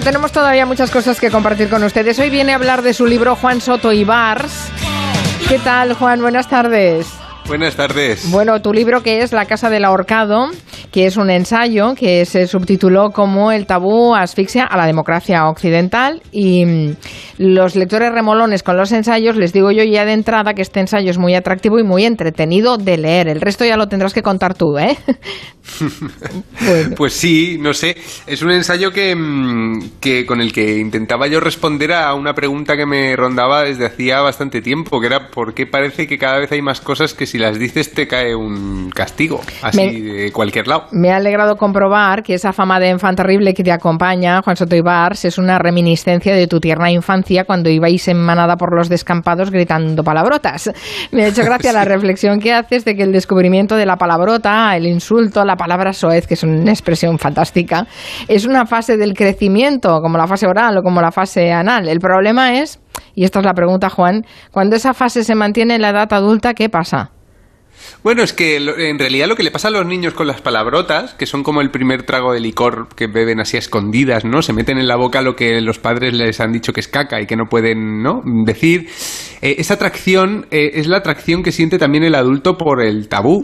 Bueno, tenemos todavía muchas cosas que compartir con ustedes. Hoy viene a hablar de su libro Juan Soto y Bars. ¿Qué tal, Juan? Buenas tardes. Buenas tardes. Bueno, tu libro, que es La Casa del Ahorcado, que es un ensayo que se subtituló como El tabú asfixia a la democracia occidental, y los lectores remolones con los ensayos, les digo yo ya de entrada que este ensayo es muy atractivo y muy entretenido de leer. El resto ya lo tendrás que contar tú, ¿eh? Bueno. Pues sí, no sé, es un ensayo que con el que intentaba yo responder a una pregunta que me rondaba desde hacía bastante tiempo, que era ¿por qué parece que cada vez hay más cosas que si las dices te cae un castigo, así de cualquier lado? Me ha alegrado comprobar que esa fama de enfant terrible que te acompaña, Juan Soto y Bars, es una reminiscencia de tu tierna infancia cuando ibais en manada por los descampados gritando palabrotas. Me ha hecho gracia la reflexión que haces de que el descubrimiento de la palabrota, el insulto, la palabra soez, que es una expresión fantástica, es una fase del crecimiento, como la fase oral o como la fase anal. El problema es, y esta es la pregunta, Juan, cuando esa fase se mantiene en la edad adulta, ¿qué pasa? Bueno, es que en realidad lo que le pasa a los niños con las palabrotas, que son como el primer trago de licor que beben así a escondidas, ¿no? Se meten en la boca lo que los padres les han dicho que es caca y que no pueden, ¿no?, decir. Esa atracción es la atracción que siente también el adulto por el tabú.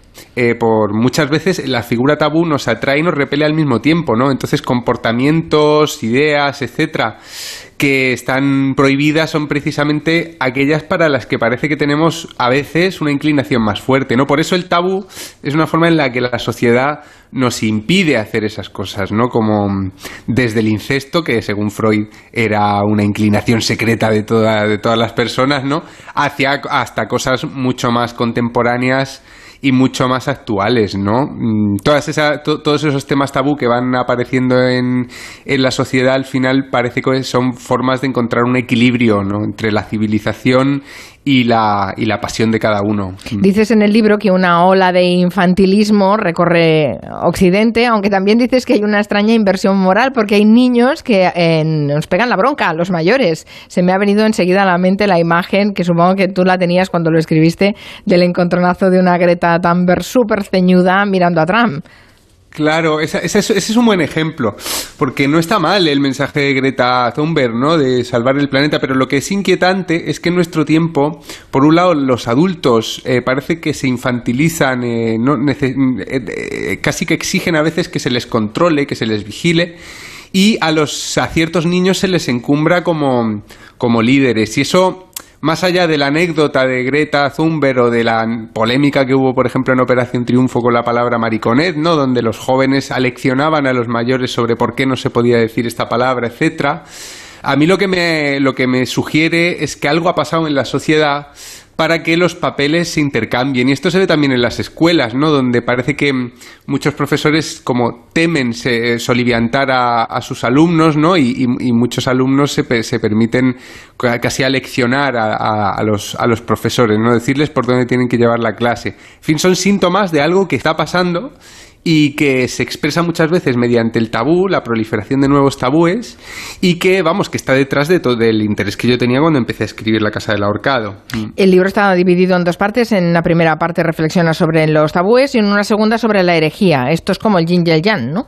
Por muchas veces la figura tabú nos atrae y nos repele al mismo tiempo, ¿no? Entonces comportamientos, ideas, etcétera, que están prohibidas son precisamente aquellas para las que parece que tenemos a veces una inclinación más fuerte, ¿no? Por eso el tabú es una forma en la que la sociedad nos impide hacer esas cosas, ¿no? Como desde el incesto, que según Freud era una inclinación secreta de todas las personas, ¿no?, hacia hasta cosas mucho más contemporáneas y mucho más actuales, ¿no? Todos esos temas tabú que van apareciendo en la sociedad, al final parece que son formas de encontrar un equilibrio, ¿no?, entre la civilización y la pasión de cada uno. Dices en el libro que una ola de infantilismo recorre Occidente, aunque también dices que hay una extraña inversión moral, porque hay niños que nos pegan la bronca a los mayores. Se me ha venido enseguida a la mente la imagen, que supongo que tú la tenías cuando lo escribiste, del encontronazo de una Greta Thunberg súper ceñuda mirando a Trump. Claro, ese es un buen ejemplo, porque no está mal el mensaje de Greta Thunberg, ¿no?, de salvar el planeta, pero lo que es inquietante es que en nuestro tiempo, por un lado, los adultos parece que se infantilizan, casi que exigen a veces que se les controle, que se les vigile, y a ciertos niños se les encumbra como líderes, y eso, más allá de la anécdota de Greta Thunberg o de la polémica que hubo, por ejemplo, en Operación Triunfo con la palabra mariconet, ¿no?, donde los jóvenes aleccionaban a los mayores sobre por qué no se podía decir esta palabra, etcétera, a mí lo que me sugiere es que algo ha pasado en la sociedad para que los papeles se intercambien. Y esto se ve también en las escuelas, ¿no?, donde parece que muchos profesores como temen soliviantar a sus alumnos, ¿no?, y muchos alumnos se permiten casi aleccionar a los profesores, ¿no?, decirles por dónde tienen que llevar la clase. En fin, son síntomas de algo que está pasando y que se expresa muchas veces mediante el tabú, la proliferación de nuevos tabúes, y que, que está detrás de todo el interés que yo tenía cuando empecé a escribir La Casa del Ahorcado. El libro está dividido en dos partes. En la primera parte reflexiona sobre los tabúes y en una segunda sobre la herejía. Esto es como el yin y el yang, ¿no?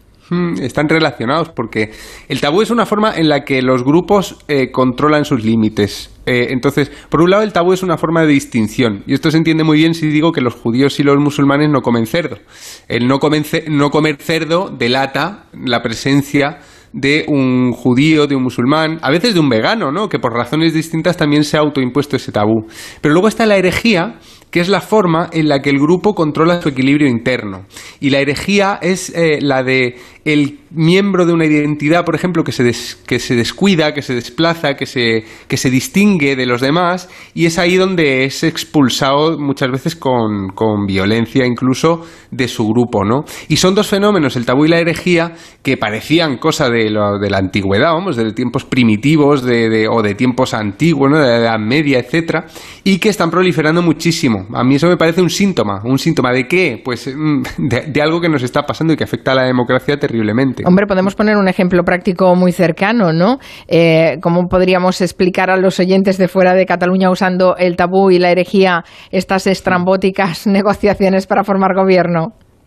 Están relacionados porque el tabú es una forma en la que los grupos controlan sus límites. Entonces, por un lado, el tabú es una forma de distinción, y esto se entiende muy bien si digo que los judíos y los musulmanes no comen cerdo. El no comer cerdo delata la presencia de un judío, de un musulmán, a veces de un vegano, ¿no?, que por razones distintas también se ha autoimpuesto ese tabú. Pero luego está la herejía, que es la forma en la que el grupo controla su equilibrio interno. Y la herejía es la de el miembro de una identidad, por ejemplo, que se descuida, que se desplaza, que se distingue de los demás, y es ahí donde es expulsado muchas veces con violencia incluso de su grupo, ¿no? Y son dos fenómenos, el tabú y la herejía, que parecían cosa de la antigüedad, de tiempos primitivos o de tiempos antiguos, ¿no?, de la Edad Media, etcétera, y que están proliferando muchísimo. A mí eso me parece un síntoma ¿de qué? Pues de algo que nos está pasando y que afecta a la democracia terriblemente. Hombre, podemos poner un ejemplo práctico muy cercano, ¿no? ¿Cómo podríamos explicar a los oyentes de fuera de Cataluña, usando el tabú y la herejía, estas estrambóticas negociaciones para formar gobierno?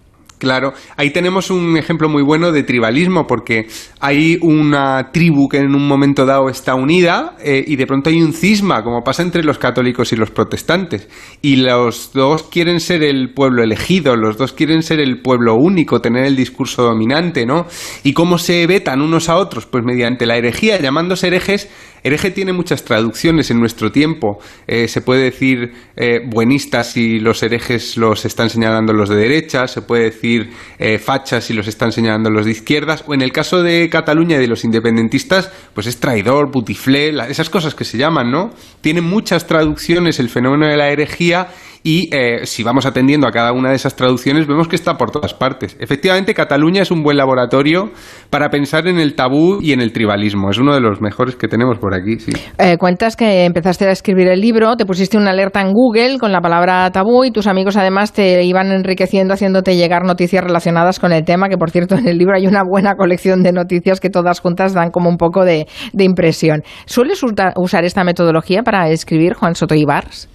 Claro, ahí tenemos un ejemplo muy bueno de tribalismo, porque hay una tribu que en un momento dado está unida y de pronto hay un cisma, como pasa entre los católicos y los protestantes. Y los dos quieren ser el pueblo elegido, los dos quieren ser el pueblo único, tener el discurso dominante, ¿no? ¿Y cómo se vetan unos a otros? Pues mediante la herejía, llamándose herejes. Hereje tiene muchas traducciones en nuestro tiempo. Se puede decir buenistas si los herejes los están señalando los de derecha, se puede decir fachas si los están señalando los de izquierdas, o en el caso de Cataluña y de los independentistas, pues es traidor, putiflé, esas cosas que se llaman, ¿no? Tiene muchas traducciones el fenómeno de la herejía. Y si vamos atendiendo a cada una de esas traducciones, vemos que está por todas partes. Efectivamente, Cataluña es un buen laboratorio para pensar en el tabú y en el tribalismo. Es uno de los mejores que tenemos por aquí, sí. Cuentas que empezaste a escribir el libro, te pusiste una alerta en Google con la palabra tabú y tus amigos además te iban enriqueciendo, haciéndote llegar noticias relacionadas con el tema, que por cierto en el libro hay una buena colección de noticias que todas juntas dan como un poco de impresión. ¿Sueles usar esta metodología para escribir, Juan Soto Ibars?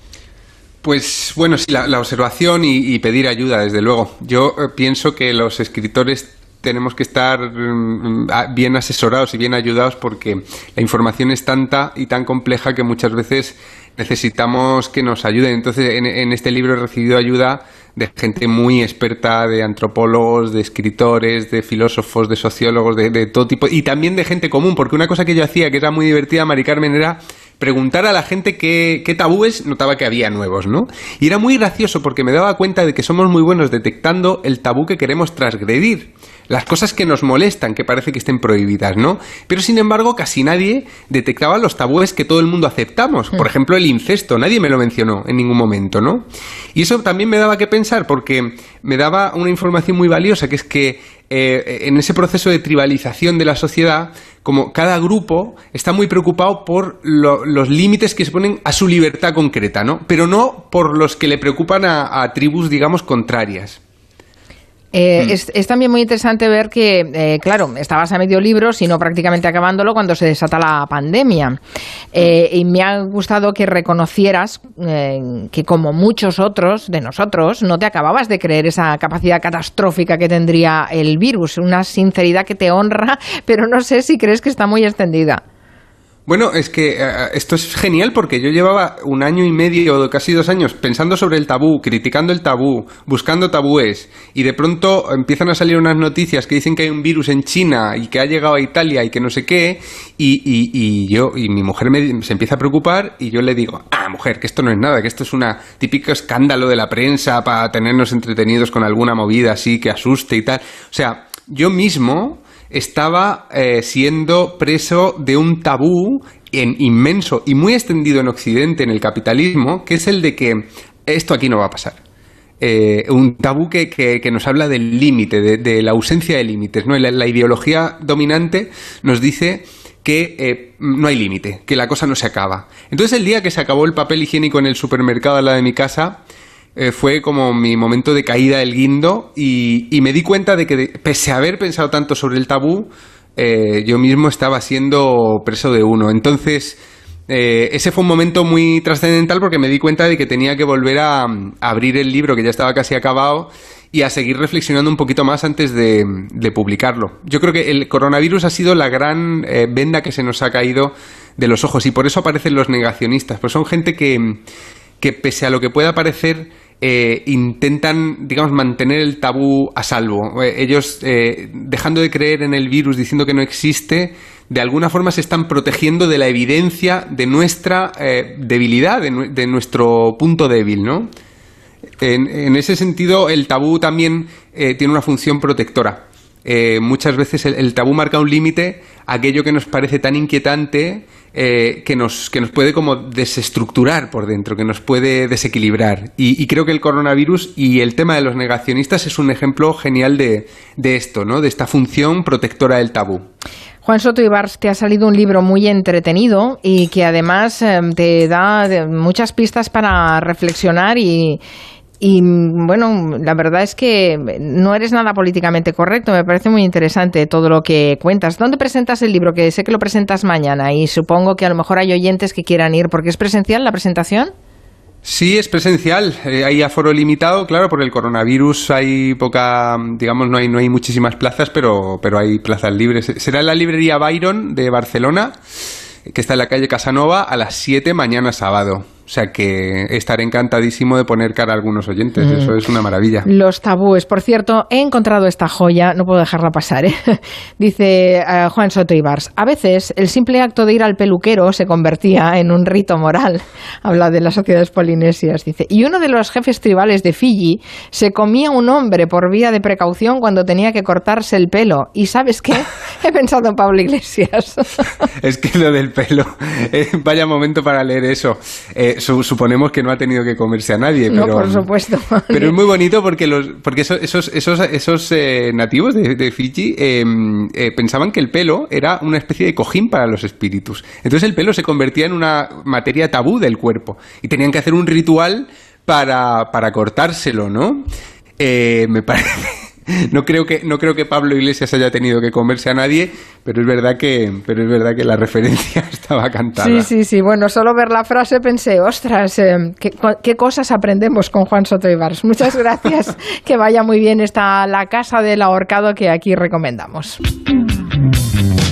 Pues bueno, sí, la observación y pedir ayuda, desde luego. Yo pienso que los escritores tenemos que estar bien asesorados y bien ayudados, porque la información es tanta y tan compleja que muchas veces necesitamos que nos ayuden. Entonces, en este libro he recibido ayuda de gente muy experta, de antropólogos, de escritores, de filósofos, de sociólogos, de todo tipo, y también de gente común, porque una cosa que yo hacía, que era muy divertida, Mari Carmen, era preguntar a la gente qué tabúes notaba que había nuevos, ¿no? Y era muy gracioso porque me daba cuenta de que somos muy buenos detectando el tabú que queremos transgredir, las cosas que nos molestan, que parece que estén prohibidas, ¿no? Pero sin embargo casi nadie detectaba los tabúes que todo el mundo aceptamos. Por ejemplo, el incesto, nadie me lo mencionó en ningún momento, ¿no? Y eso también me daba que pensar, porque me daba una información muy valiosa, que es que en ese proceso de tribalización de la sociedad, como cada grupo está muy preocupado por los límites que se ponen a su libertad concreta, ¿no? Pero no por los que le preocupan a tribus, digamos, contrarias. Es también muy interesante ver que, claro, estabas a medio libro, sino prácticamente acabándolo, cuando se desata la pandemia. Y me ha gustado que reconocieras que, como muchos otros de nosotros, no te acababas de creer esa capacidad catastrófica que tendría el virus. Una sinceridad que te honra, pero no sé si crees que está muy extendida. Bueno, es que esto es genial, porque yo llevaba 1 año y medio o casi 2 años pensando sobre el tabú, criticando el tabú, buscando tabúes, y de pronto empiezan a salir unas noticias que dicen que hay un virus en China y que ha llegado a Italia y que no sé qué, y mi mujer se empieza a preocupar, y yo le digo, mujer, que esto no es nada, que esto es un típico escándalo de la prensa para tenernos entretenidos con alguna movida así que asuste y tal. O sea, yo mismo estaba siendo preso de un tabú inmenso y muy extendido en Occidente, en el capitalismo, que es el de que esto aquí no va a pasar. Un tabú que nos habla del límite, de la ausencia de límites, ¿no? La ideología dominante nos dice que no hay límite, que la cosa no se acaba. Entonces, el día que se acabó el papel higiénico en el supermercado al lado de mi casa, fue como mi momento de caída del guindo, y me di cuenta de que, pese a haber pensado tanto sobre el tabú, yo mismo estaba siendo preso de uno. Entonces, ese fue un momento muy trascendental, porque me di cuenta de que tenía que volver a abrir el libro, que ya estaba casi acabado, y a seguir reflexionando un poquito más antes de publicarlo. Yo creo que el coronavirus ha sido la gran venda que se nos ha caído de los ojos, y por eso aparecen los negacionistas, pues son gente que pese a lo que pueda parecer, intentan, digamos, mantener el tabú a salvo. Ellos, dejando de creer en el virus, diciendo que no existe, de alguna forma se están protegiendo de la evidencia de nuestra debilidad, de nuestro punto débil, ¿no? En ese sentido, el tabú también tiene una función protectora. Muchas veces el tabú marca un límite a aquello que nos parece tan inquietante, que nos puede como desestructurar por dentro, que nos puede desequilibrar. Y creo que el coronavirus y el tema de los negacionistas es un ejemplo genial de esto, ¿no? De esta función protectora del tabú. Juan Soto Ibars, te ha salido un libro muy entretenido y que además te da muchas pistas para reflexionar y bueno, la verdad es que no eres nada políticamente correcto. Me parece muy interesante todo lo que cuentas. ¿Dónde presentas el libro? Que sé que lo presentas mañana y supongo que a lo mejor hay oyentes que quieran ir, porque es presencial la presentación. Sí, es presencial. Hay aforo limitado, claro, por el coronavirus hay poca, digamos, no hay muchísimas plazas, pero hay plazas libres. Será en la librería Byron de Barcelona, que está en la calle Casanova, a las 7 mañana sábado. O sea que estaré encantadísimo de poner cara a algunos oyentes. Eso es una maravilla. Los tabúes. Por cierto, he encontrado esta joya, no puedo dejarla pasar, ¿eh? Dice Juan Soto Ibars, a veces el simple acto de ir al peluquero se convertía en un rito moral. Habla de las sociedades polinesias, dice. Y uno de los jefes tribales de Fiji se comía un hombre por vía de precaución cuando tenía que cortarse el pelo. ¿Y sabes qué? He pensado en Pablo Iglesias. Es que lo del pelo, vaya momento para leer eso. Suponemos que no ha tenido que comerse a nadie, pero, no, por supuesto. Pero es muy bonito porque esos nativos de Fiji pensaban que el pelo era una especie de cojín para los espíritus. Entonces el pelo se convertía en una materia tabú del cuerpo y tenían que hacer un ritual para cortárselo, ¿no? Me parece. No creo que Pablo Iglesias haya tenido que comerse a nadie, pero es verdad que la referencia estaba cantada. Sí. Bueno, solo ver la frase pensé, ostras, qué cosas aprendemos con Juan Soto Ibars. Muchas gracias, que vaya muy bien la casa del ahorcado que aquí recomendamos.